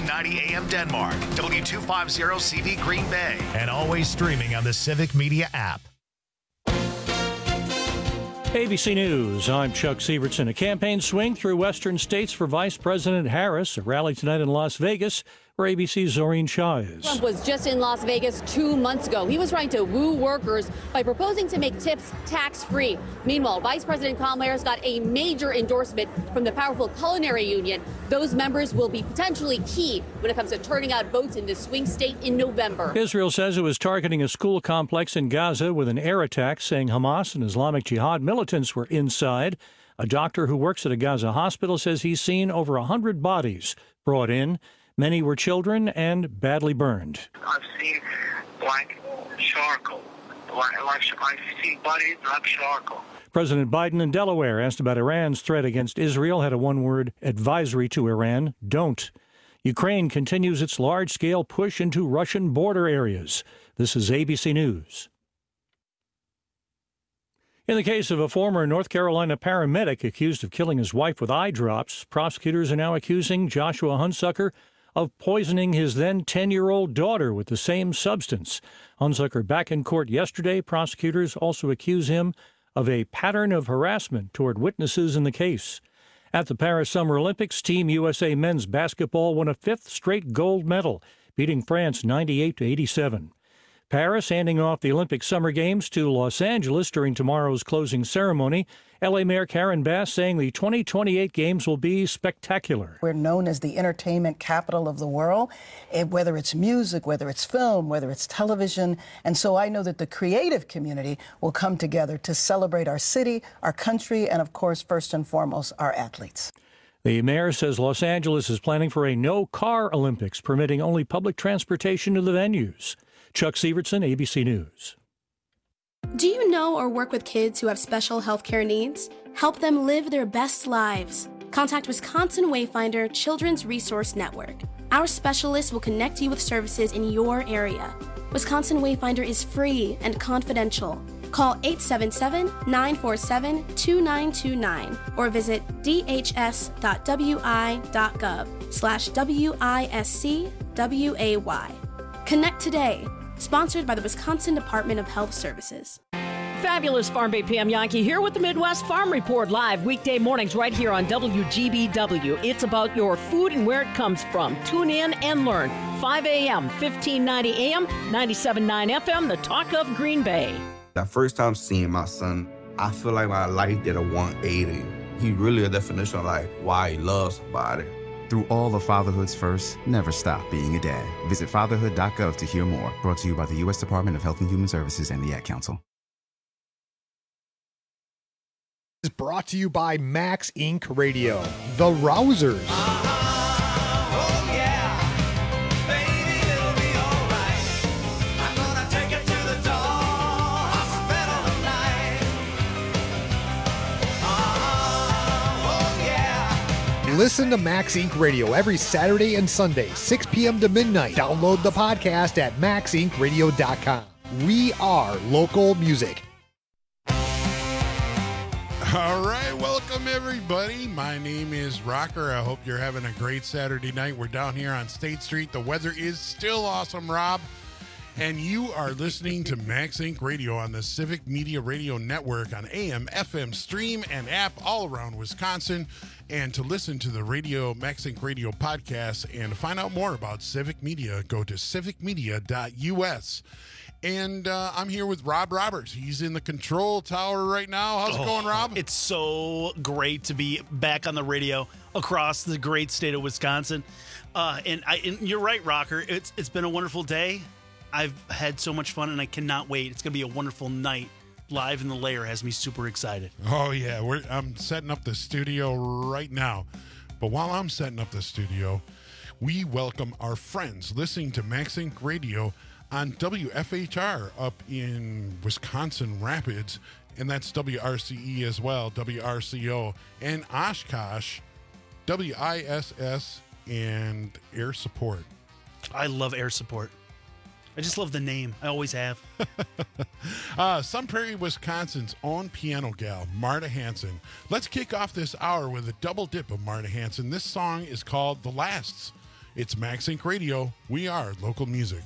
1590 AM Denmark, W250 CV Green Bay, and always streaming on the Civic Media app. ABC News, I'm Chuck Sievertson. A campaign swing through western states for Vice President Harris. A rally tonight in Las Vegas, where ABC's Zorine Shah is. Trump was just in Las Vegas 2 months ago. He was trying to woo workers by proposing to make tips tax-free. Meanwhile, Vice President Kamala Harris got a major endorsement from the powerful Culinary Union. Those members will be potentially key when it comes to turning out votes in this swing state in November. Israel says it was targeting a school complex in Gaza with an air attack, saying Hamas and Islamic Jihad militants were inside. A doctor who works at a Gaza hospital says he's seen over 100 bodies brought in. Many were children and badly burned. I've seen black charcoal. I've seen bodies like charcoal. President Biden in Delaware, asked about Iran's threat against Israel, had a one-word advisory to Iran: don't. Ukraine continues its large-scale push into Russian border areas. This is ABC News. In the case of a former North Carolina paramedic accused of killing his wife with eye drops, prosecutors are now accusing Joshua Hunsucker of poisoning his then 10-year-old daughter with the same substance. Hunsucker back in court yesterday. Prosecutors also accuse him of a pattern of harassment toward witnesses in the case. At the Paris Summer Olympics, Team USA men's basketball won a fifth straight gold medal, beating France 98-87. Paris handing off the Olympic Summer Games to Los Angeles during tomorrow's closing ceremony. L.A. Mayor Karen Bass saying the 2028 Games will be spectacular. We're known as the entertainment capital of the world, whether it's music, whether it's film, whether it's television. And so I know that the creative community will come together to celebrate our city, our country, and of course, first and foremost, our athletes. The mayor says Los Angeles is planning for a no-car Olympics, permitting only public transportation to the venues. Chuck Sievertson, ABC News. Do you know or work with kids who have special health care needs? Help them live their best lives. Contact Wisconsin Wayfinder Children's Resource Network. Our specialists will connect you with services in your area. Wisconsin Wayfinder is free and confidential. Call 877-947-2929 or visit dhs.wi.gov/WISCWAY. Connect today. Sponsored by the Wisconsin Department of Health Services. Fabulous Farm Bay PM Yankee here with the Midwest Farm Report live weekday mornings right here on WGBW. It's about your food and where it comes from. Tune in and learn. 5 a.m., 1590 a.m., 97.9 FM, the talk of Green Bay. That first time seeing my son, I feel like my life did a 180. He really a definition of like why he loves somebody. Through all of fatherhood's first, never stop being a dad. Visit fatherhood.gov to hear more. Brought to you by the U.S. Department of Health and Human Services and the Ad Council. Is brought to you by Max Inc. Radio, The Rousers. Listen to Max Inc. Radio every Saturday and Sunday, 6 p.m. to midnight. Download the podcast at maxincradio.com. We are local music. All right, welcome everybody. My name is Rocker. I hope you're having a great Saturday night. We're down here on State Street. The weather is still awesome, Rob. And you are listening to Max Inc. Radio on the Civic Media Radio Network on AM, FM, stream, and app all around Wisconsin. And to listen to the Max Inc. Radio podcast and to find out more about Civic Media, go to civicmedia.us. And I'm here with Rob Roberts. He's in the control tower right now. How's it going, Rob? It's so great to be back on the radio across the great state of Wisconsin. And you're right, Rocker. It's been a wonderful day. I've had so much fun, and I cannot wait. It's going to be a wonderful night. Live in the Lair has me super excited. Oh, yeah. I'm setting up the studio right now. But while I'm setting up the studio, we welcome our friends listening to Max Inc. Radio on WFHR up in Wisconsin Rapids, and that's WRCE as well, WRCO, and Oshkosh, WISS, and Air Support. I love Air Support. I just love the name. I always have. Sun Prairie, Wisconsin's own piano gal, Marta Hanson. Let's kick off this hour with a double dip of Marta Hanson. This song is called The Lasts. It's Max Inc. Radio. We are local music.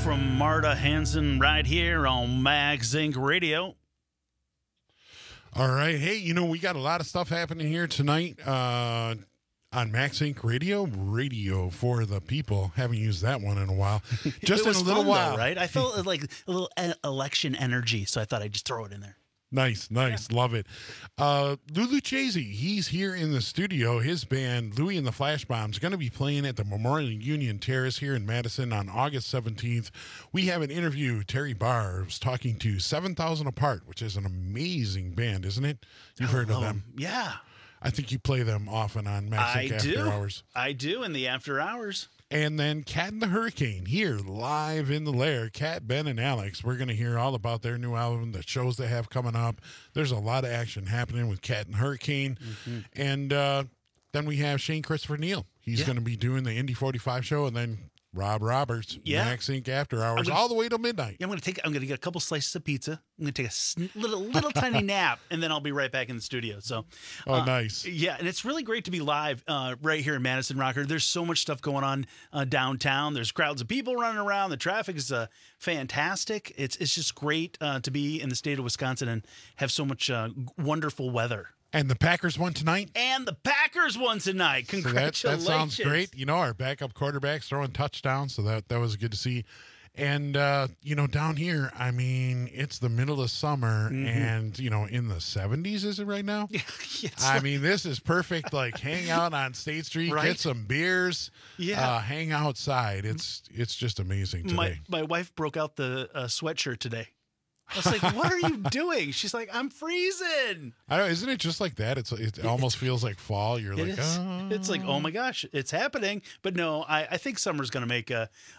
from Marta Hanson right here on Max Inc. Radio. All right. Hey, we got a lot of stuff happening here tonight on Max Inc. Radio for the people. Haven't used that one in a while. Just in a little while. Though, right? I felt like a little election energy, so I thought I'd just throw it in there. Nice. Yeah. Love it. Lulu Chasey, he's here in the studio. His band, Louie and the Flash Bombs, going to be playing at the Memorial Union Terrace here in Madison on August 17th. We have an interview. Terry Barr was talking to 7,000 Apart, which is an amazing band, isn't it? You've heard of them. Yeah. I think you play them often on Max Inc. After Hours. I do, in the after hours. And then Cat and the Hurricane here live in the Lair. Cat, Ben, and Alex. We're going to hear all about their new album, the shows they have coming up. There's a lot of action happening with Cat and Hurricane. Mm-hmm. And then we have Shane Christopher Neal. He's going to be doing the Indy 45 show, and then Rob Roberts, Max Inc. After Hours, all the way till midnight. Yeah, I'm going to get a couple slices of pizza. I'm going to take a little tiny nap, and then I'll be right back in the studio. So, nice. Yeah, and it's really great to be live right here in Madison, Rocker. There's so much stuff going on downtown. There's crowds of people running around. The traffic is fantastic. It's just great to be in the state of Wisconsin and have so much wonderful weather. And the Packers won tonight. Congratulations. So that sounds great. Our backup quarterback's throwing touchdowns, so that was good to see. And, down here, I mean, it's the middle of summer, and, in the 70s, is it right now? I mean, this is perfect, like, hang out on State Street, get some beers, hang outside. It's just amazing today. My wife broke out the sweatshirt today. I was like, what are you doing? She's like, I'm freezing. I know, isn't it just like that? It almost feels like fall. You're like, oh. It's like, oh my gosh, it's happening. But no, I think summer's going to make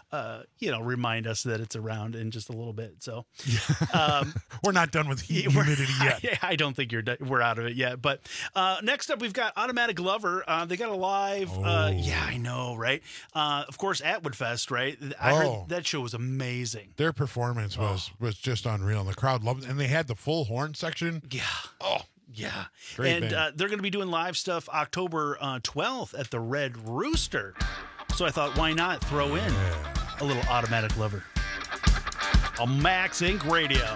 remind us that it's around in just a little bit. So we're not done with humidity yet. I don't think we're out of it yet. But next up, we've got Automatic Lover. They got a live. I know, right? Of course, Atwood Fest, right? I heard that show was amazing. Their performance was just unreal. The crowd loved it, and they had the full horn section. Yeah. Oh, yeah. Great and they're going to be doing live stuff October 12th at the Red Rooster. So I thought, why not throw in a little Automatic Lover on Max Inc. Radio.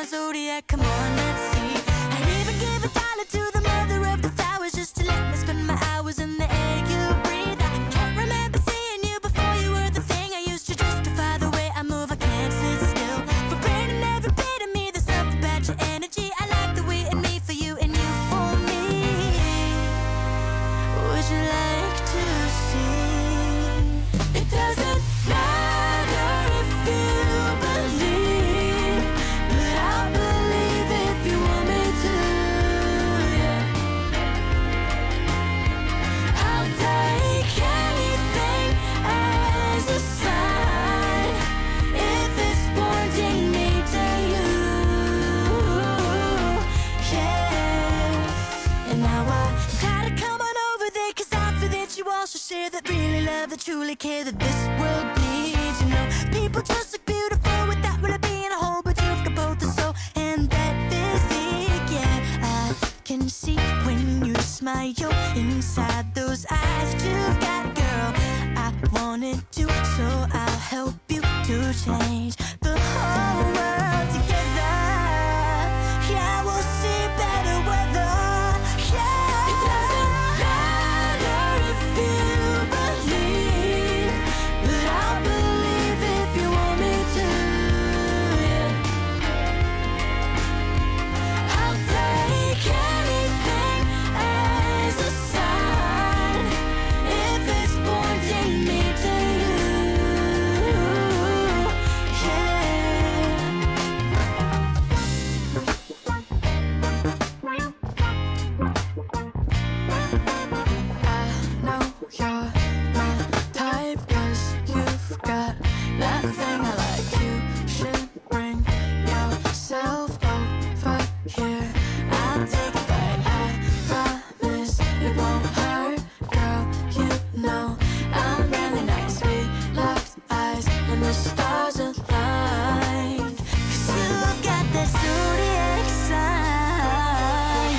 my zodiac? Come on, let's see. I'd even give $1 to the mother of the flowers just to let me spend my hours in the air you breathe. I can't remember seeing you before you were the thing I used to justify the way I move. I can't sit still. For branding every bit of me, there's something about your energy. I like the way in me for you and you for me. Would you like to see? It doesn't matter if you believe, but I'll believe if you want me to, yeah. I'll take anything as a sign if it's pointing me to you, yeah. And now I gotta come on over there, 'cause I feel that you also share that really love, that truly care, that this world needs. You know, people just look beautiful without really being a whole, but you've got both the soul and that physique, yeah. I can see when you smile inside those eyes that you've got, girl. I wanted to, so I'll help you to change the whole world together. Yeah, we'll see better weather. Yeah, it doesn't matter if you believe, but I'll believe if you want me to, yeah. I'll take anything as a sign if it's pointing me to you, yeah. I know you're my type, 'cause you've got that thing I like. You should bring yourself over here. I'll take a bite, I promise it won't hurt, girl. You know I'm really nice. We locked eyes and the stars aligned, 'cause you've got that zodiac sign.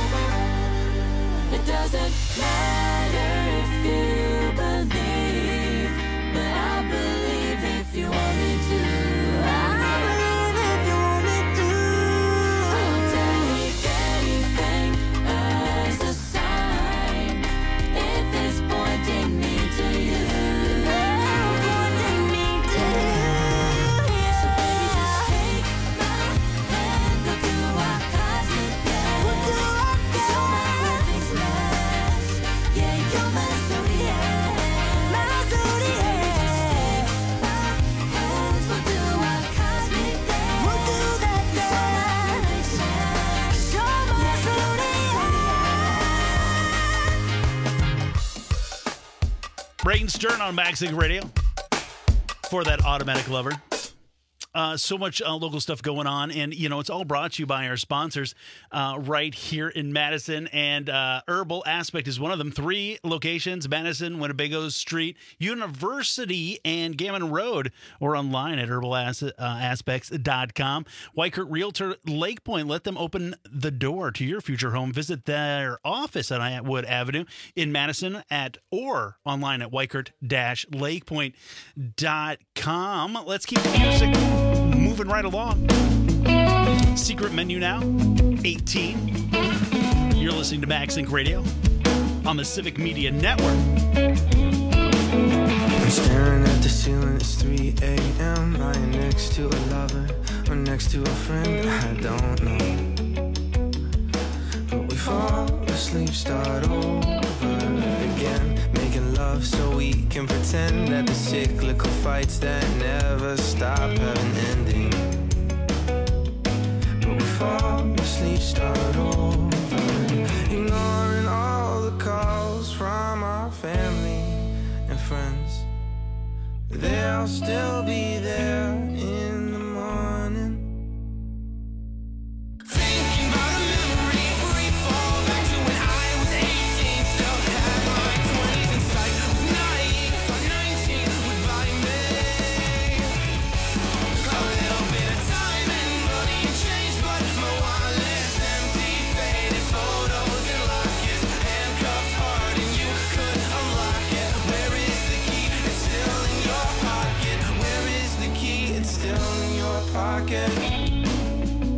It doesn't matter if you believe, but I'll believe if you want me to. I'll believe if you want me to. I'll take anything as a sign if it's pointing me to you. Pointing me to you. So baby, just take my hand, we'll do our cosmic dance. We'll do our 'cause you're my perfect match. Yeah, you're my zodiac. My zodiac. My hands, we'll do our cosmic dance. We'll do that dance. 'Cause you're my zodiac. Braden Stern on Maxing Radio for that automatic lover. So much local stuff going on, and you know it's all brought to you by our sponsors right here in Madison. And Herbal Aspect is one of them. 3 locations: Madison, Winnebago Street, University, and Gammon Road, or online at herbalaspects.com. Weichert Realtor Lake Point. Let them open the door to your future home. Visit their office on Atwood Avenue in Madison or online at weichert-lakepoint.com. Let's keep the music moving right along. Secret menu now, 18. You're listening to MaxInc Radio on the Civic Media Network. I'm staring at the ceiling, it's 3 a.m. Lying next to a lover or next to a friend, I don't know. But we fall asleep, start over again, making love so we can pretend that the cyclical fights that never stop have an ending. But we fall asleep, start over, ignoring all the calls from our family and friends. They'll still be there in the morning. Thinking about a memory, free fall back to when I was 18, still had my 20s in sight. Was naive, on 19 would buy me a little bit of time and money and change, but my wallet's empty, faded photos and lockets, handcuffed hard and you could unlock it. Where is the key? It's still in your pocket. Where is the key? It's still in your pocket.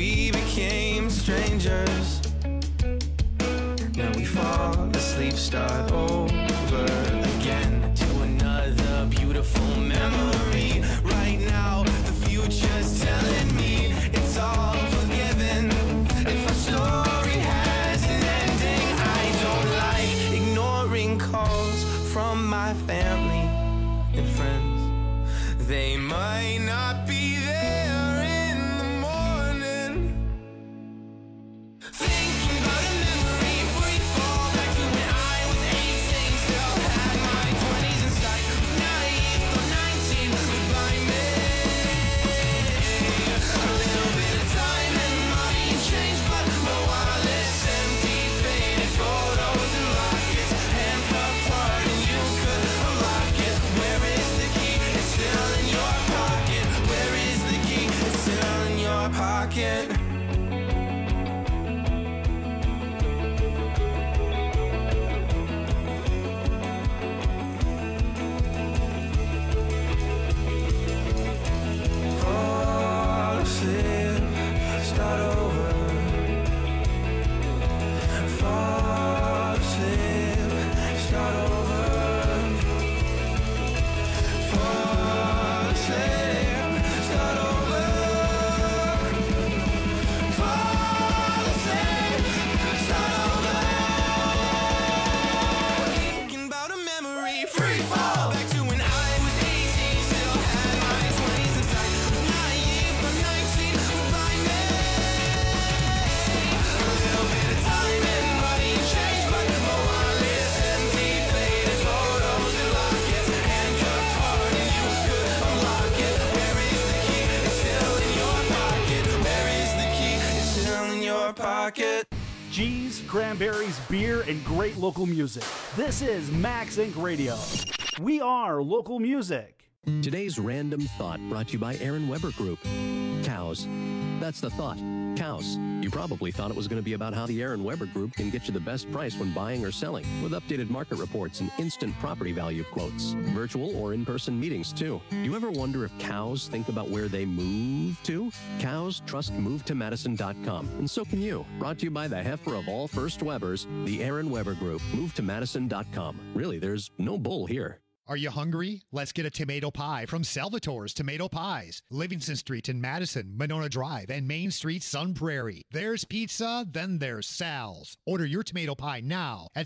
we became strangers. Now we fall asleep, start over again to another beautiful memory. Right now, the future's telling me it's all forgiven. If our story has an ending, I don't like ignoring calls from my family and friends. They might not be there in the morning. Thinking about a memory, free fall back to when I was 18, still had my 20s in sight. Was naive, thought 19 would buy me. A little bit of time and money changed, but my wallet's empty, faded photos and lockets, handcuffed hard and you could unlock it. Where is the key? It's still in your pocket. Where is the key? It's still in your pocket. Fall asleep, start over. Fall asleep, start over. Fall asleep, start over. Fall asleep, start over. Thinking about a memory, free fall back to when I was 18, still had my 20s in sight. Was naive, but 19 would buy me. A little bit of time and money changed, but my wallet's empty, faded photos and lockets, handcuffed hard and you could unlock it. Where is the key? It's still in your pocket. Where is the key? It's still in your pocket. Cheese, cranberries, beer, and great local music. This is Max Inc. Radio. We are local music. Today's random thought brought to you by Aaron Weber Group. Cows. That's the thought. Cows. You probably thought it was going to be about how the Aaron Weber Group can get you the best price when buying or selling, with updated market reports and instant property value quotes. Virtual or in-person meetings, too. Do you ever wonder if cows think about where they move to? Cows trust MoveToMadison.com, and so can you. Brought to you by the heifer of all First Webers, the Aaron Weber Group. MoveToMadison.com. Really, there's no bull here. Are you hungry? Let's get a tomato pie from Salvatore's Tomato Pies. Livingston Street in Madison, Monona Drive, and Main Street, Sun Prairie. There's pizza, then there's Sal's. Order your tomato pie now at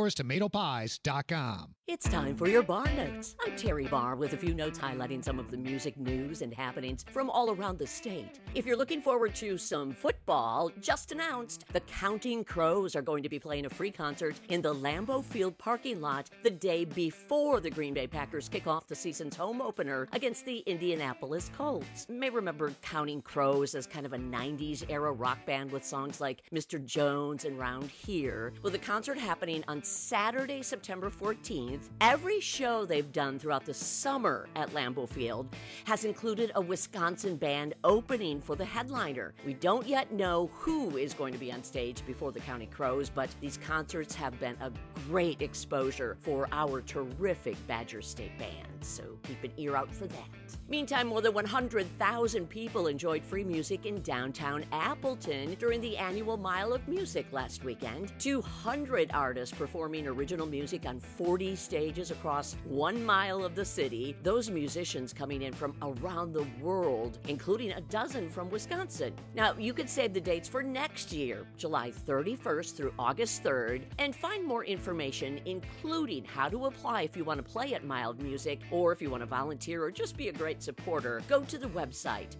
salvatorestomatopies.com. It's time for your Bar Notes. I'm Terry Barr with a few notes highlighting some of the music news and happenings from all around the state. If you're looking forward to some football, just announced, the Counting Crows are going to be playing a free concert in the Lambeau Field parking lot the day before the Green Bay Packers kick off the season's home opener against the Indianapolis Colts. You may remember Counting Crows as kind of a 90s era rock band with songs like Mr. Jones and Round Here. With the concert happening on Saturday, September 14th, every show they've done throughout the summer at Lambeau Field has included a Wisconsin band opening for the headliner. We don't yet know who is going to be on stage before the Counting Crows, but these concerts have been a great exposure for our terrific Badger State band, so keep an ear out for that. Meantime, more than 100,000 people enjoyed free music in downtown Appleton during the annual Mile of Music last weekend. 200 artists performing original music on 40 stages across 1 mile of the city. Those musicians coming in from around the world, including a dozen from Wisconsin. Now, you could save the dates for next year, July 31st through August 3rd, and find more information, including how to apply if you want to play at Mile of Music, or if you want to volunteer or just be a great supporter. Go to the website,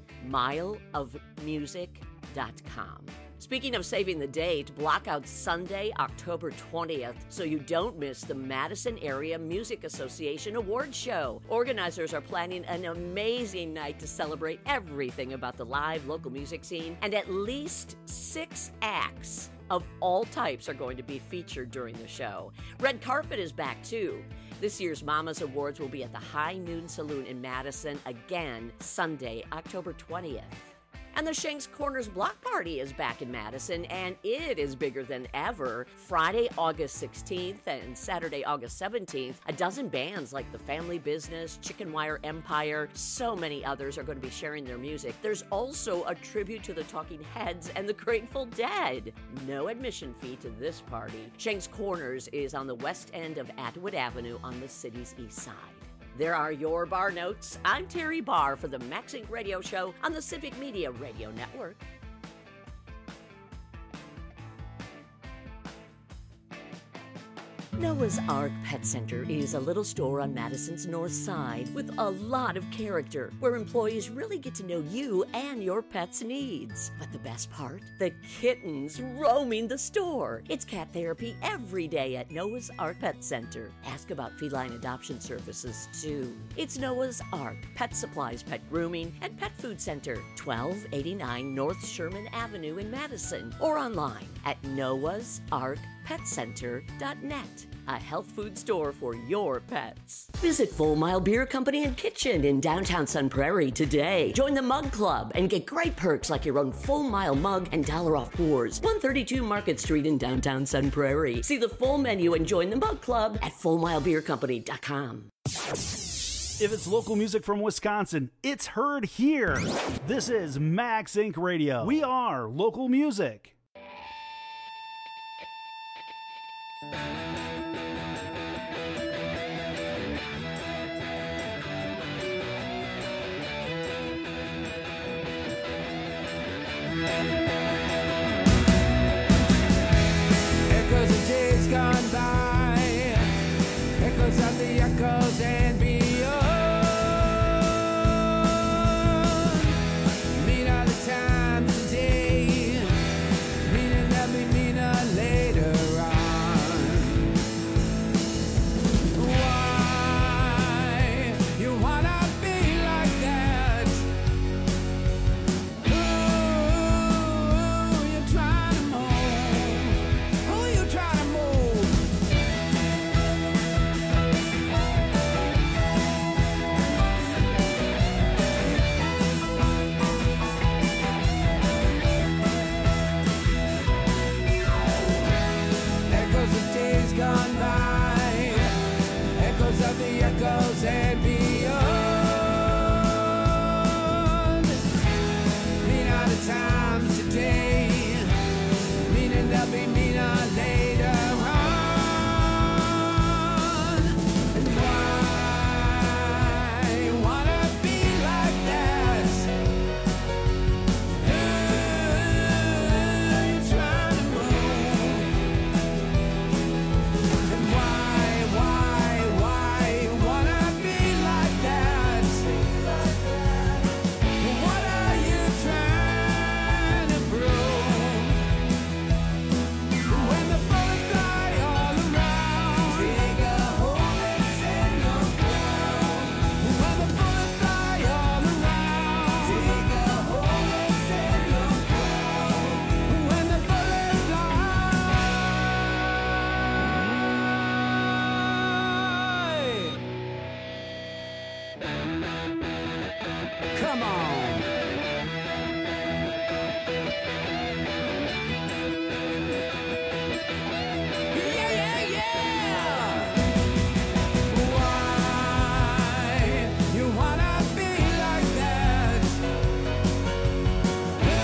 mileofmusic.com. Speaking of saving the date, block out Sunday, October 20th, so you don't miss the Madison Area Music Association Awards Show. Organizers are planning an amazing night to celebrate everything about the live local music scene, and at least 6 acts of all types are going to be featured during the show. Red Carpet is back, too. This year's Mama's Awards will be at the High Noon Saloon in Madison again Sunday, October 20th. And the Shanks Corners Block Party is back in Madison, and it is bigger than ever. Friday, August 16th and Saturday, August 17th, a dozen bands like The Family Business, Chicken Wire Empire, so many others are going to be sharing their music. There's also a tribute to the Talking Heads and the Grateful Dead. No admission fee to this party. Shanks Corners is on the west end of Atwood Avenue on the city's east side. There are your bar notes. I'm Terry Barr for the Max Inc. Radio Show on the Civic Media Radio Network. Noah's Ark Pet Center is a little store on Madison's north side with a lot of character, where employees really get to know you and your pet's needs. But the best part? The kittens roaming the store. It's cat therapy every day at Noah's Ark Pet Center. Ask about feline adoption services, too. It's Noah's Ark Pet Supplies, Pet Grooming, and Pet Food Center, 1289 North Sherman Avenue in Madison, or online at noahsarkpetcenter.net. A health food store for your pets. Visit Full Mile Beer Company and Kitchen in downtown Sun Prairie today. Join the Mug Club and get great perks like your own Full Mile mug and $1 off pours. 132 Market Street in downtown Sun Prairie. See the full menu and join the Mug Club at FullMileBeerCompany.com. If it's local music from Wisconsin, it's heard here. This is Max Inc. Radio. We are local music. Echoes of days gone by, echoes of the echoes and beyond. Mean are the times today, meaning that we meaner later on. Why you wanna be like that? Who you trying to move? Who you trying to move? Echoes of days gone by, echoes of the echoes and beyond. Mean are the times today, meaning they'll be meaner later on. And why you wanna be like that? Who you trying to move? And why you wanna be like that? What are you trying to prove? When the bullets fly all around, take a hold and send your ground. When the bullets fly all around, take a hold and send your ground. When the bullets fly. Come on. Why you wanna be like that? Who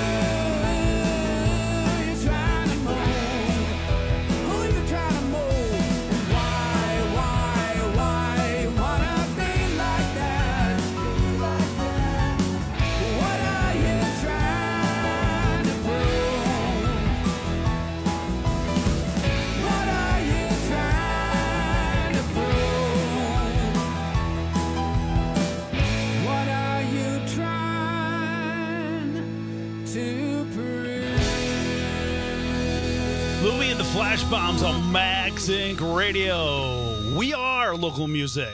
you trying to move? Who you trying to move? Why you wanna be like that? What are you trying to prove? What are you trying to prove? What are you trying to prove? Louie and the Flash Bombs on Max Inc. Radio. We are local music.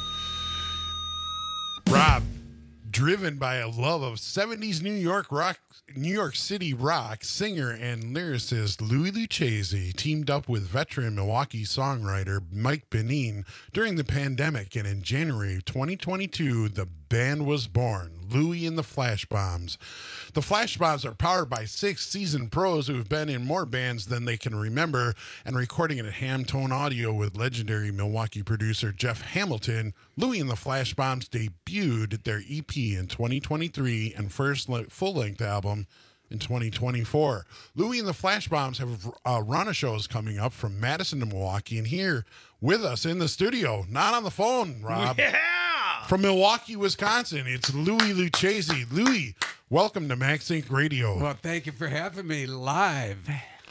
Rob, driven by a love of 70s New York rock York City rock singer and lyricist Louis Lucchese teamed up with veteran Milwaukee songwriter Mike Benin during the pandemic, and in January 2022, the band was born, Louis and the Flash Bombs. The Flash Bombs are powered by 6 seasoned pros who have been in more bands than they can remember, and recording it at Hamtone Audio with legendary Milwaukee producer Jeff Hamilton. Louis and the Flash Bombs debuted their EP in 2023 and first full-length album in 2024. Louis and the Flash Bombs have a run of shows coming up from Madison to Milwaukee, and here with us in the studio, not on the phone, Rob. Yeah! From Milwaukee, Wisconsin, it's Louis Lucchese. Louis, welcome to Max Inc. Radio. Well, thank you for having me live.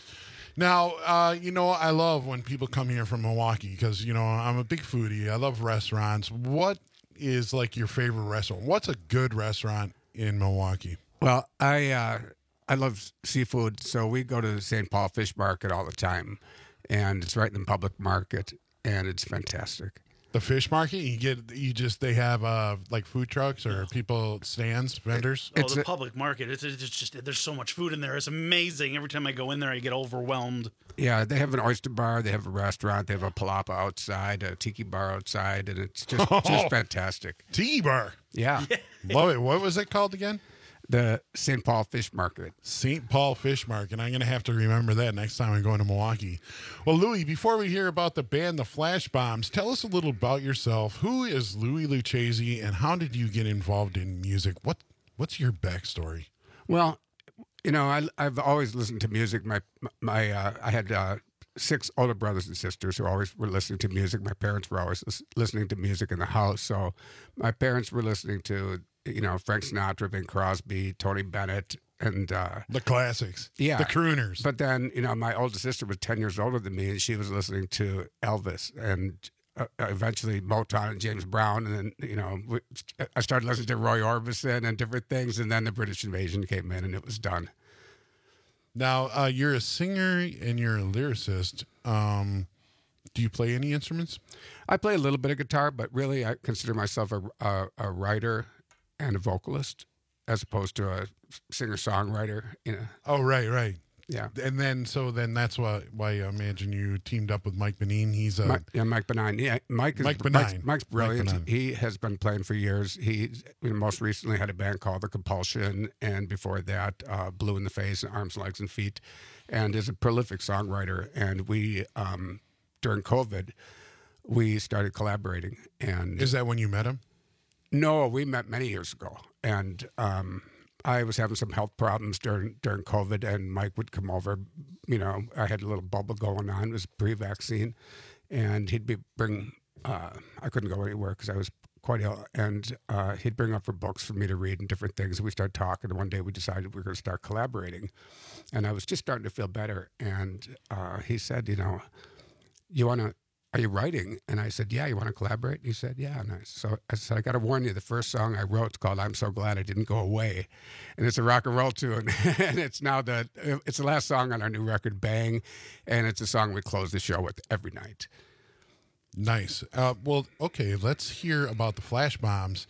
Now, I love when people come here from Milwaukee because, I'm a big foodie. I love restaurants. What is like your favorite restaurant? What's a good restaurant in Milwaukee? Well, I love seafood, so we go to the St. Paul Fish Market all the time, and it's right in the public market, and it's fantastic. The fish market, they have like food trucks or people stands, vendors. The public market. It's just there's so much food in there. It's amazing. Every time I go in there, I get overwhelmed. Yeah, they have an oyster bar, they have a restaurant, they have a palapa outside, a tiki bar outside, and it's just fantastic. Tiki bar. Yeah. Love it. What was it called again? The St. Paul Fish Market. St. Paul Fish Market. I'm going to have to remember that next time I'm going to Milwaukee. Well, Louis, before we hear about the band, the Flash Bombs, tell us a little about yourself. Who is Louis Lucchese, and how did you get involved in music? What's your backstory? Well, I've always listened to music. I had 6 older brothers and sisters who always were listening to music. My parents were always listening to music in the house. So my parents were listening to Frank Sinatra, Bing Crosby, Tony Bennett, and the classics. Yeah. The crooners. But then, my older sister was 10 years older than me, and she was listening to Elvis and eventually Motown and James Brown. And then, I started listening to Roy Orbison and different things, and then the British invasion came in, and it was done. Now, you're a singer and you're a lyricist. Do you play any instruments? I play a little bit of guitar, but really I consider myself a writer and a vocalist as opposed to a singer-songwriter. Oh, right. Yeah. And then that's why I imagine you teamed up with Mike Benin. He's Mike Benin. Yeah, Mike's brilliant. He has been playing for years. He most recently had a band called The Compulsion, and before that, Blue in the Face, Arms, Legs, and Feet, and is a prolific songwriter. And we, during COVID, we started collaborating. And is that when you met him? No, we met many years ago, and I was having some health problems during COVID, and Mike would come over. I had a little bubble going on. It was pre-vaccine, and he'd bring. I couldn't go anywhere because I was quite ill, and he'd bring up for books for me to read and different things. And we started talking, and one day we decided we were going to start collaborating, and I was just starting to feel better. And he said, "You want to? Are you writing?" And I said, "Yeah, you want to collaborate?" And he said, "Yeah." And I said, "I got to warn you, the first song I wrote is called I'm So Glad I Didn't Go Away." And it's a rock and roll tune. And it's the last song on our new record, Bang. And it's a song we close the show with every night. Nice. Well, okay, let's hear about the Flash Bombs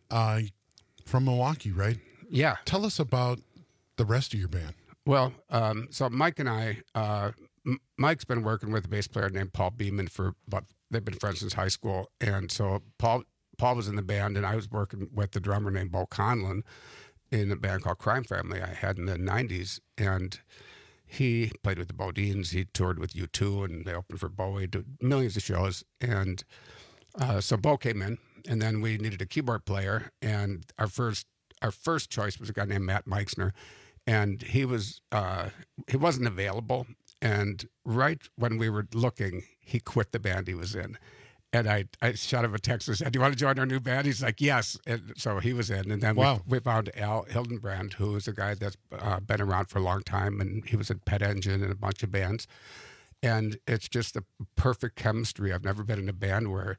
from Milwaukee, right? Yeah. Tell us about the rest of your band. Well, so Mike and I... Mike's been working with a bass player named Paul Beeman they've been friends since high school. And so Paul was in the band, and I was working with the drummer named Bo Conlon in a band called Crime Family I had in the 90s. And he played with the Bodines. He toured with U2, and they opened for Bowie, did millions of shows. And so Bo came in, and then we needed a keyboard player. And our first choice was a guy named Matt Meixner. And he wasn't available. And right when we were looking, he quit the band he was in. And I shot him a text and said, "Do you want to join our new band?" He's like, "Yes." And so he was in. And then we found Al Hildenbrand, who is a guy that's been around for a long time. And he was in Pet Engine and a bunch of bands. And it's just the perfect chemistry. I've never been in a band where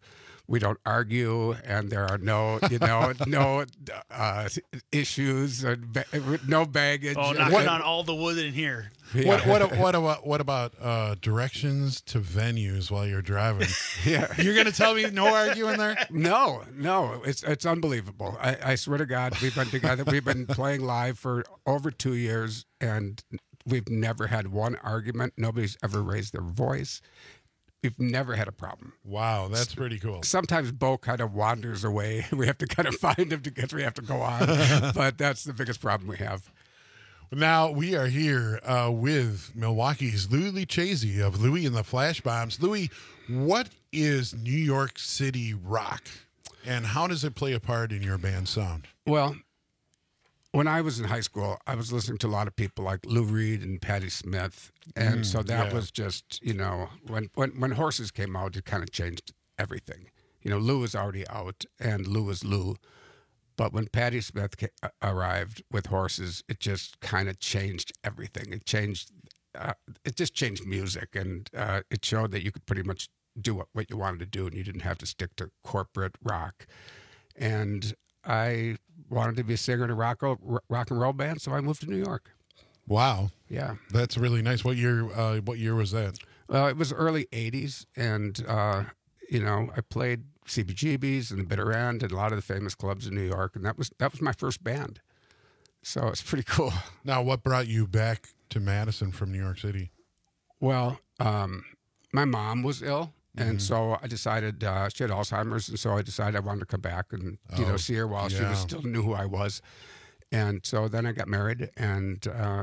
we don't argue, and there are no, no issues, no baggage. Oh, knocking on all the wood in here. Yeah. What about directions to venues while you're driving? Yeah, you're gonna tell me no arguing there? No, it's unbelievable. I swear to God, we've been together. We've been playing live for over 2 years, and we've never had one argument. Nobody's ever raised their voice. We've never had a problem. Wow, that's pretty cool. Sometimes Bo kind of wanders away. We have to kind of find him because we have to go on. But that's the biggest problem we have. Now, we are here with Milwaukee's Louis Lucchese of Louis and the Flash Bombs. Louis, what is New York City rock, and how does it play a part in your band's sound? Well, when I was in high school, I was listening to a lot of people like Lou Reed and Patti Smith. And so that was just, when Horses came out, it kind of changed everything. Lou was already out, and Lou was Lou. But when Patti Smith arrived with Horses, it just kind of changed everything. It just changed music, and it showed that you could pretty much do what you wanted to do, and you didn't have to stick to corporate rock. And I wanted to be a singer in a rock and roll band, so I moved to New York. Wow. Yeah. That's really nice. What year was that? It was early 80s, and, I played CBGB's and the Bitter End and a lot of the famous clubs in New York, and that was my first band. So it's pretty cool. Now, what brought you back to Madison from New York City? Well, my mom was ill. And so I decided she had Alzheimer's, and so I decided I wanted to come back and see her while she still knew who I was. And so then I got married and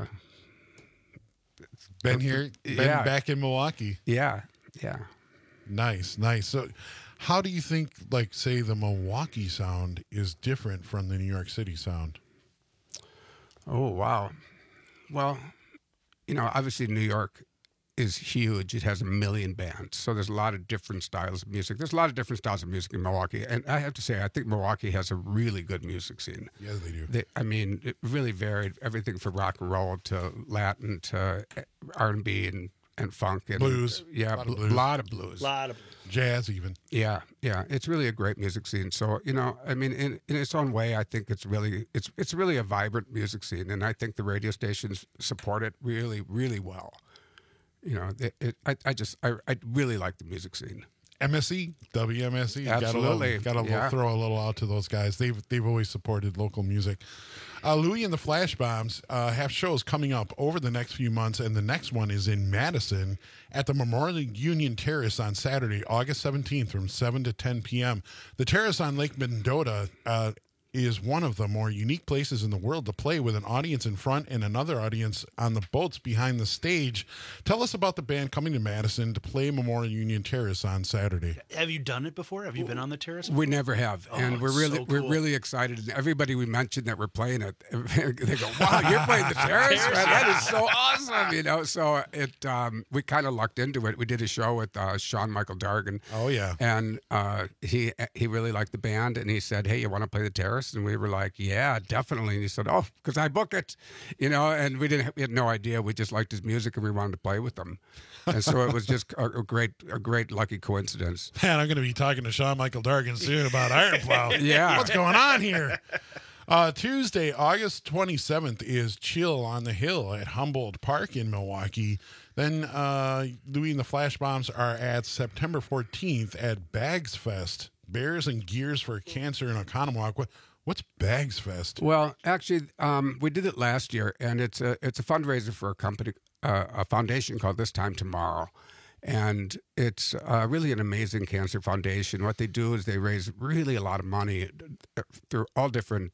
been back in Milwaukee. Yeah. Nice. So, how do you think, say, the Milwaukee sound is different from the New York City sound? Oh wow. Well, obviously New York is huge. It has 1 million bands. So there's a lot of different styles of music. There's a lot of different styles of music in Milwaukee. And I have to say, I think Milwaukee has a really good music scene. Yeah, they do. It really varied. Everything from rock and roll to Latin to R&B and funk. And, blues. Yeah, a lot of blues. Jazz even. Yeah. It's really a great music scene. So, in its own way, I think it's really a vibrant music scene. And I think the radio stations support it really, really well. I really like the music scene. MSE, WMSE, absolutely. Got to throw a little out to those guys. They've always supported local music. Louis and the Flash Bombs have shows coming up over the next few months, and the next one is in Madison at the Memorial Union Terrace on Saturday, August 17th from 7 to 10 p.m. The terrace on Lake Mendota is one of the more unique places in the world to play, with an audience in front and another audience on the boats behind the stage. Tell us about the band coming to Madison to play Memorial Union Terrace on Saturday. Have you done it before? Have you been on the terrace before? We never have, and we're really excited. Everybody we mentioned that we're playing it, they go, "Wow, you're playing the terrace? Man, that is so awesome!" So it we kind of lucked into it. We did a show with Sean Michael Dargan. Oh yeah, and he really liked the band, and he said, "Hey, you want to play the terrace?" And we were like, "Yeah, definitely." And he said, "Oh, because I book it," and we had no idea. We just liked his music and we wanted to play with him. And so it was just a great lucky coincidence. Man, I'm going to be talking to Sean Michael Dargan soon about Iron Plow. Yeah. What's going on here? Tuesday, August 27th is Chill on the Hill at Humboldt Park in Milwaukee. Then Louis and the Flash Bombs are at September 14th at Bags Fest. Bears and Gears for Cancer in Oconomowoc. What's Bags Fest? Well, actually, we did it last year, and it's a fundraiser for a company, a foundation called This Time Tomorrow, and it's really an amazing cancer foundation. What they do is they raise really a lot of money through all different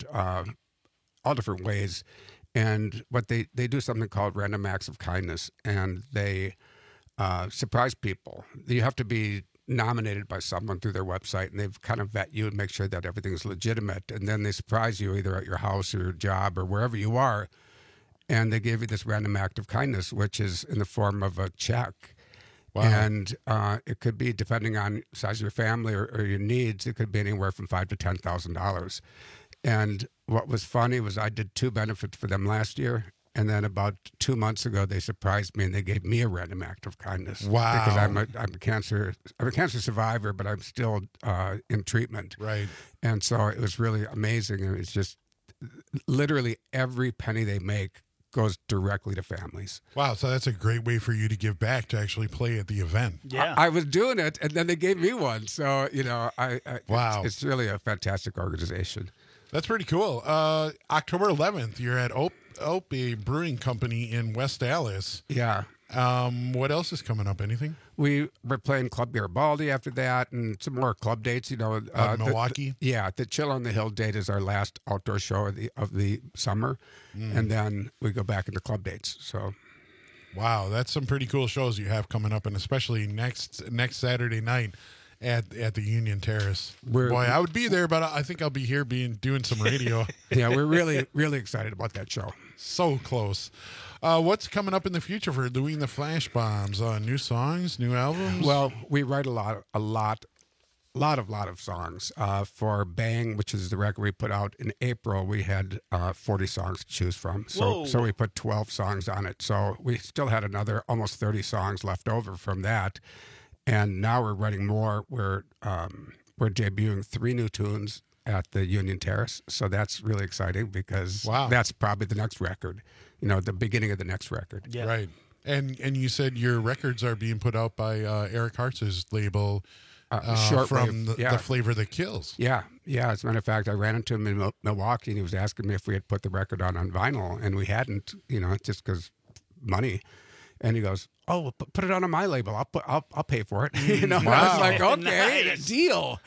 ways, and what they do something called Random Acts of Kindness, and they surprise people. You have to be nominated by someone through their website, and they've kind of vet you and make sure that everything's legitimate, and then they surprise you either at your house or your job or wherever you are, and they give you this random act of kindness, which is in the form of a check. Wow. And it could be, depending on the size of your family or your needs, it could be anywhere from $5,000 to $10,000. And what was funny was I did 2 benefits for them last year, And then about 2 months ago, they surprised me and they gave me a random act of kindness. Wow. Because I'm a cancer survivor, but I'm still in treatment. Right. And so it was really amazing. And it's just literally every penny they make goes directly to families. Wow, so that's a great way for you to give back, to actually play at the event. Yeah. I was doing it, and then they gave me one. So, Wow. it's really a fantastic organization. That's pretty cool. October 11th, you're at Ope Brewing Company in West Dallas. Yeah. What else is coming up? Anything? We're playing Club Garibaldi after that, and some more club dates. Milwaukee. The Chill on the Hill date is our last outdoor show of the summer, and then we go back into club dates. So, wow, that's some pretty cool shows you have coming up, and especially next Saturday night at the Union Terrace. Boy, I would be there, but I think I'll be here doing some radio. Yeah, we're really really excited about that show. So close. What's coming up in the future for Louie and the Flash Bombs? New songs, new albums? Well, we write a lot of songs. For Bang, which is the record we put out in April, we had 40 songs to choose from. So we put 12 songs on it. So we still had another almost 30 songs left over from that. And now we're writing more. We're debuting 3 new tunes at the Union Terrace. So that's really exciting because that's probably the next record. The beginning of the next record. Yeah. Right. And you said your records are being put out by Eric Hartz's label from the Flavor That Kills. Yeah. As a matter of fact, I ran into him in Milwaukee, and he was asking me if we had put the record on vinyl, and we hadn't. Just because money. And he goes, "Oh, put it on my label. I'll pay for it." Wow. I was like, "Okay, Nice. deal."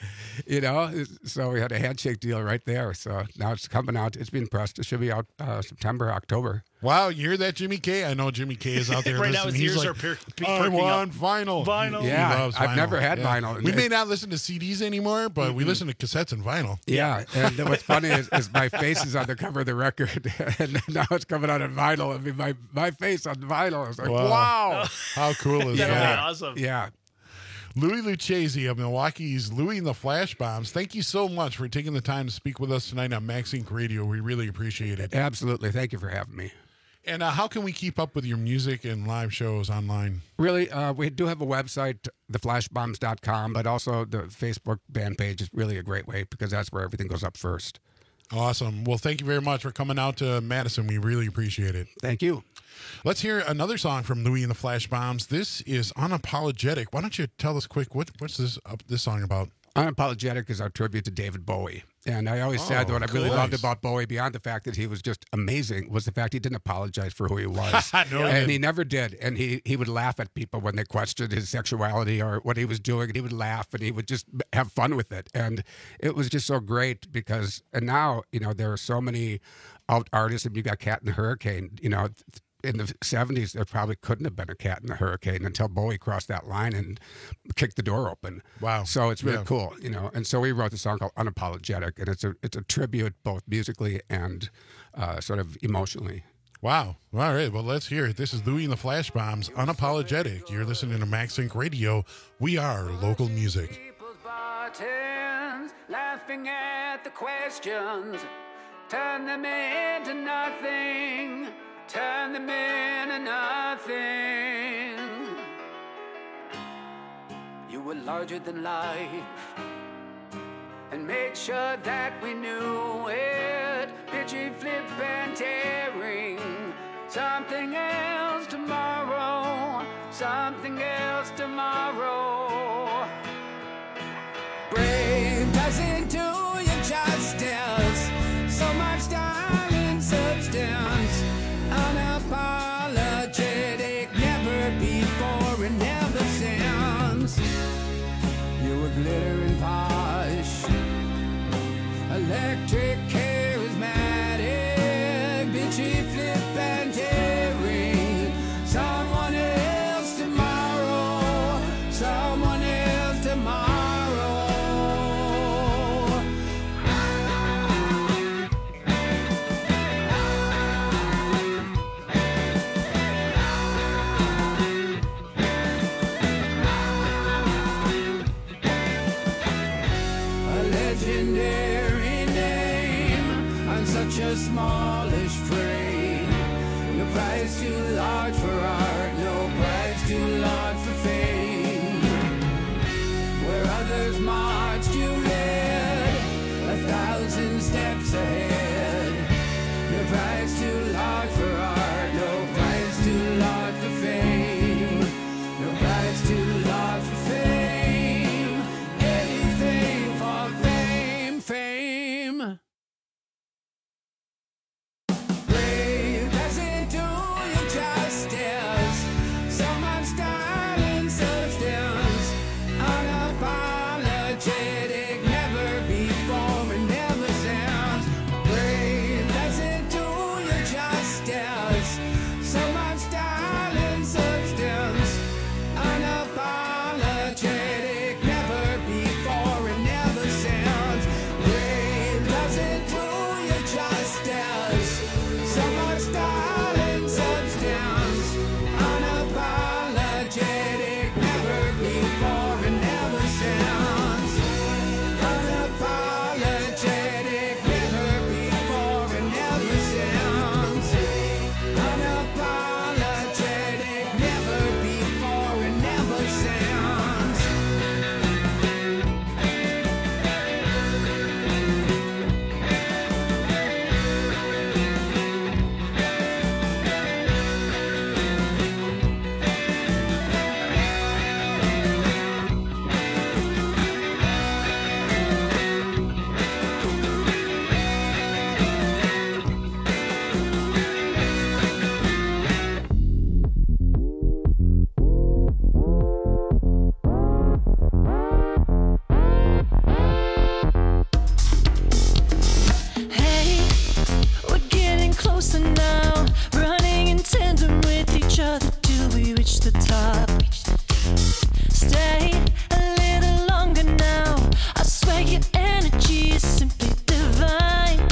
So we had a handshake deal right there. So now it's coming out. It's being pressed. It should be out September, October. Wow, you hear that, Jimmy K? I know Jimmy K is out there Right now listening. his He's ears like, are perking I want up. vinyl. Vinyl. Yeah, He loves I've vinyl. never had vinyl. We may not listen to CDs anymore, but we listen to cassettes and vinyl. Yeah, and what's funny is my face is on the cover of the record, and now it's coming out on vinyl. I mean, my face on vinyl. I was like, wow. How cool is That'll that? be awesome. Yeah. Louie Lucchese of Milwaukee's Louie and the Flash Bombs, thank you so much for taking the time to speak with us tonight on Max Inc. Radio. We really appreciate it. Absolutely. Thank you for having me. And how can we keep up with your music and live shows online? Really, we do have a website, theflashbombs.com, but also the Facebook band page is really a great way because that's where everything goes up first. Awesome. Well, thank you very much for coming out to Madison. We really appreciate it. Thank you. Let's hear another song from Louie and the Flash Bombs. This is Unapologetic. Why don't you tell us quick, what's this song about? Unapologetic is our tribute to David Bowie. And I always said that what I really loved about Bowie, beyond the fact that he was just amazing, was the fact he didn't apologize for who he was. And he never did. And he would laugh at people when they questioned his sexuality or what he was doing. And he would laugh and he would just have fun with it. And it was just so great because, and now, there are so many out artists, and you got Cat in the Hurricane, in the 70s, there probably couldn't have been a Cat in the Hurricane until Bowie crossed that line and kicked the door open. Wow. So it's really cool, And so we wrote the song called Unapologetic, and it's a tribute both musically and sort of emotionally. Wow. All right. Well, let's hear it. This is Louie and the Flash Bombs, Unapologetic. You're listening to Max Inc. Radio. We are local music. Bartends, laughing at the questions, turn them into nothing. Turn them into nothing. You were larger than life, and made sure that we knew it. Pitchy, flip, and tearing. Something else tomorrow. Something else tomorrow. Brave doesn't do you justice. So much time and substance. Unapologetic, never before and never since. You were glitter and polish, electric, charismatic, bitchy, flip and tearing. Someone else tomorrow, someone else tomorrow. Legendary name on such a smallish frame. Your price too large for art, no price too large for fame. Where others marched, you led 1,000 steps ahead. No price too large for art, no price too large for fame. No price too large for fame. Anything for fame, fame. Brave doesn't do you justice. So much style and substance. Unapologetic, never before and never since. Brave doesn't do you justice. So much style and substance. Unapologetic, never before and never since. Brave doesn't do you justice. So much style and substance. Unapologetic, never before and never since. Unapologetic, never before and never since. Unapologetic, never before and never since. Hey, we're getting closer now, running in tandem with each other till we reach the top. Stay a little longer now. I swear your energy is simply divine.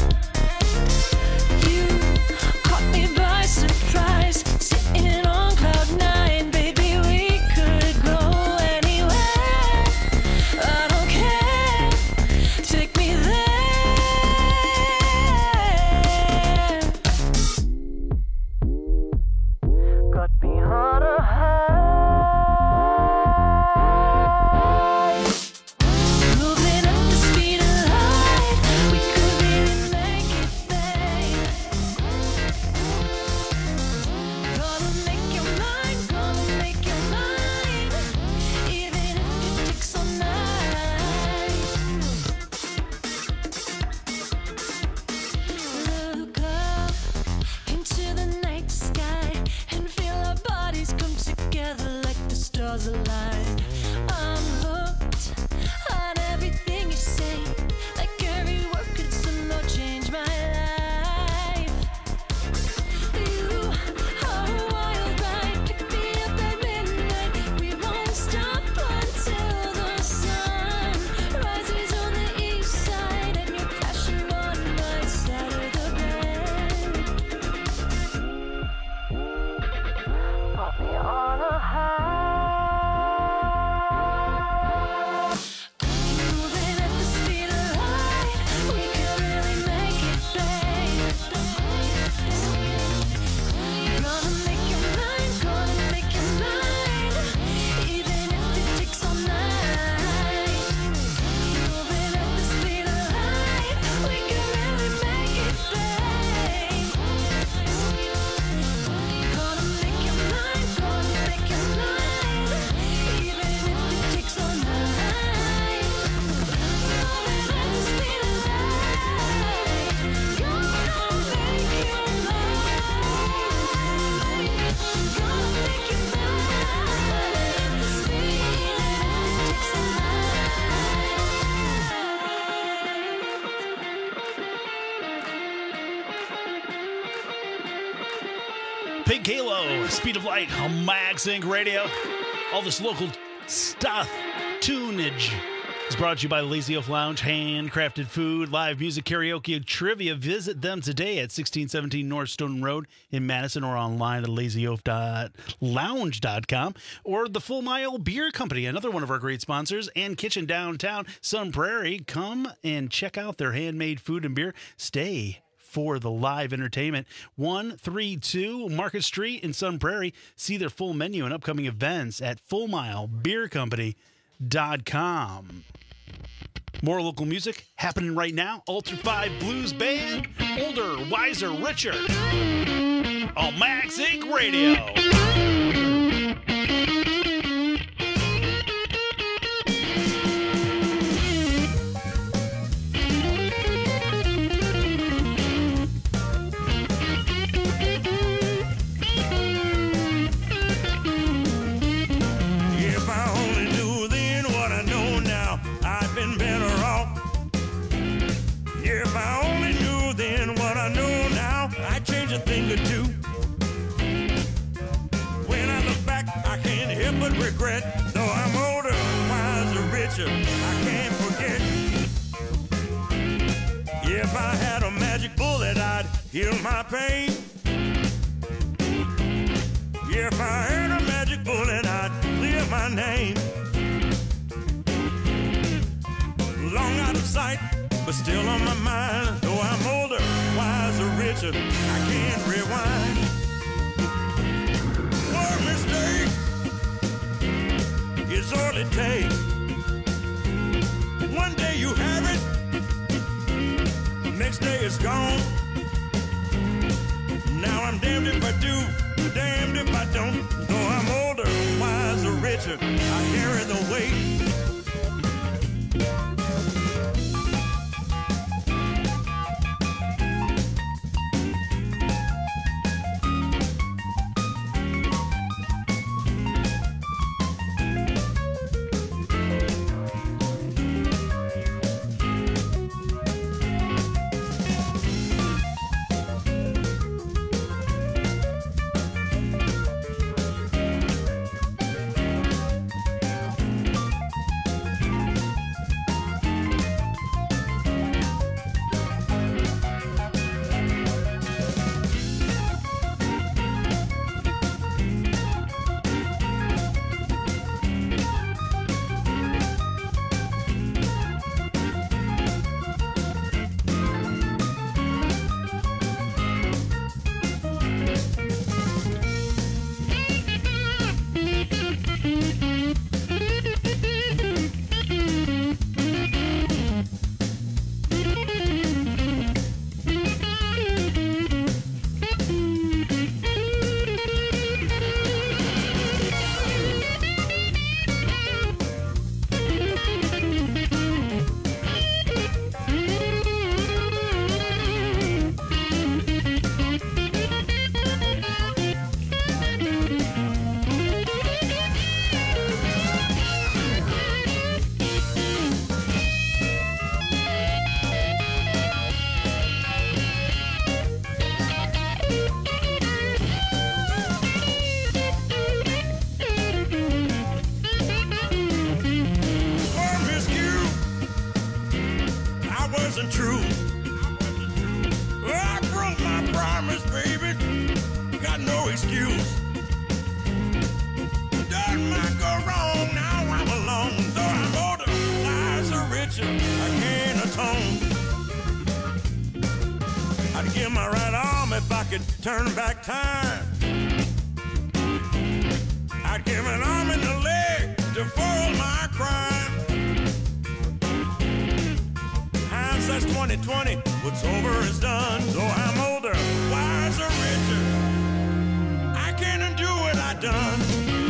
You caught me by surprise, sitting on cloud nine. Baby, we could go anywhere. I don't care. Take me there. Got me on a high. Moving at the speed of light. We could really make it, babe. Gonna make your mind, gonna make your mind. Even if it takes all night. Look up into the night sky and feel our bodies come together like the stars align. I'm hooked on everything you say, like every word could somehow change my life. You are a wild ride, pick me up at midnight. We won't stop until the sun rises on the east side and you're crashing on my side of the bed. Put me on a high. Moving at the speed of light. We could really make it, babe. Gonna make your mind, gonna make your mind. Even if it takes all night. Moving at the speed of light. We could really make it, babe. Gonna make your mind, gonna make your mind. Even if it takes all night. Moving at the speed of light. Gonna make your mind. Gonna make your mind. The speed takes all Pink Halo, Speed of Light on Max Inc. Radio. All this local stuff, tunage, is brought to you by Lazy Oaf Lounge, handcrafted food, live music, karaoke, and trivia. Visit them today at 1617 North Stoughton Road in Madison or online at lazyoaf.lounge.com, or the Full Mile Beer Company, another one of our great sponsors, and Kitchen Downtown Sun Prairie. Come and check out their handmade food and beer. Stay for the live entertainment. 132 Market Street in Sun Prairie. See their full menu and upcoming events at FullMileBeerCompany.com. More local music happening right now. Ultra 5 Blues Band, Older, Wiser, Richer on Max Inc. Radio. If I only knew then what I know now, I'd been better off. If I only knew then what I know now, I'd change a thing or two. When I look back, I can't help but regret. Though I'm older, wiser, richer, I can't forget. If I had a magic bullet, I'd heal my pain. If I had a magic bullet, I'd clear my name. Long out of sight, but still on my mind. Though I'm older, wiser, richer, I can't rewind. One mistake is all it takes. One day you have it, next day it's gone. Now I'm damned if I do, damned if I don't. Though I'm older, wiser, richer, I carry the weight. Wasn't true. I broke my promise, baby. Got no excuse. Done might go wrong, now I'm alone. Though I'm older, wiser, richer, I can't atone. I'd give my right arm if I could turn back time. I'd give an arm and a leg to foil my crime. That's 2020, what's over is done. Though I'm older, wiser, richer, I can't undo what I done.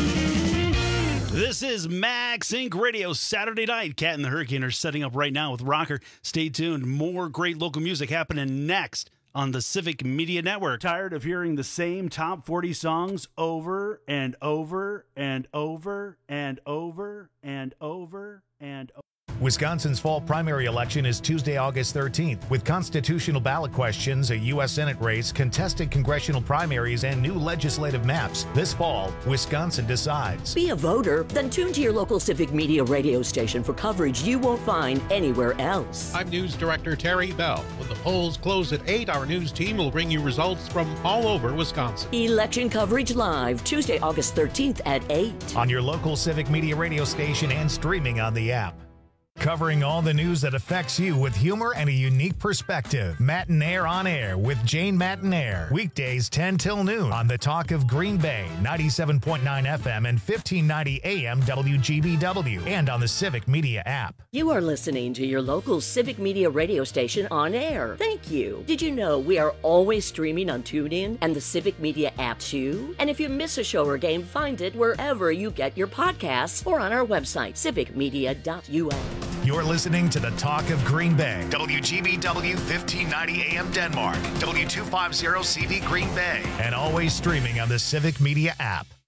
This is Max Inc. Radio Saturday night. Cat and the Hurricane are setting up right now with Rocker. Stay tuned. More great local music happening next on the Civic Media Network. Tired of hearing the same top 40 songs over and over and over and over and over and over? Wisconsin's fall primary election is Tuesday, August 13th, with constitutional ballot questions, a U.S. Senate race, contested congressional primaries, and new legislative maps. This fall, Wisconsin decides. Be a voter? Then tune to your local Civic Media radio station for coverage you won't find anywhere else. I'm News Director Terry Bell. When the polls close at 8, our news team will bring you results from all over Wisconsin. Election coverage live, Tuesday, August 13th at 8. On your local Civic Media radio station and streaming on the app. Covering all the news that affects you with humor and a unique perspective. Matinaire on Air with Jane Matinaire. Weekdays 10 till noon on the Talk of Green Bay, 97.9 FM and 1590 AM WGBW, and on the Civic Media app. You are listening to your local Civic Media radio station on air. Thank you. Did you know we are always streaming on TuneIn and the Civic Media app too? And if you miss a show or game, find it wherever you get your podcasts or on our website, civicmedia.us. You're listening to the Talk of Green Bay, WGBW 1590 AM Denmark, W250 CV Green Bay, and always streaming on the Civic Media app.